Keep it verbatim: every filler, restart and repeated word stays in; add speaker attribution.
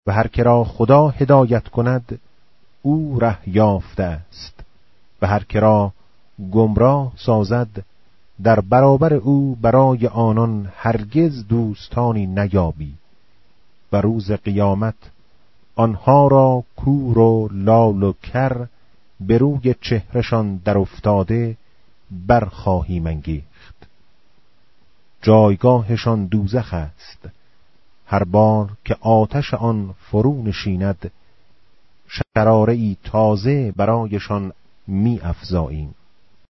Speaker 1: و هر که را خدا هدایت کند او ره یافته است و هر که را گمراه سازد در برابر او برای آنان هرگز دوستانی نیابی و روز قیامت آنها را کور و لال و کر به روی چهرشان در افتاده برخواهیم انگیخت. جایگاهشان دوزخ است، هر بار که آتش آن فرو نشیند شراره‌ای تازه برایشان می افزاییم.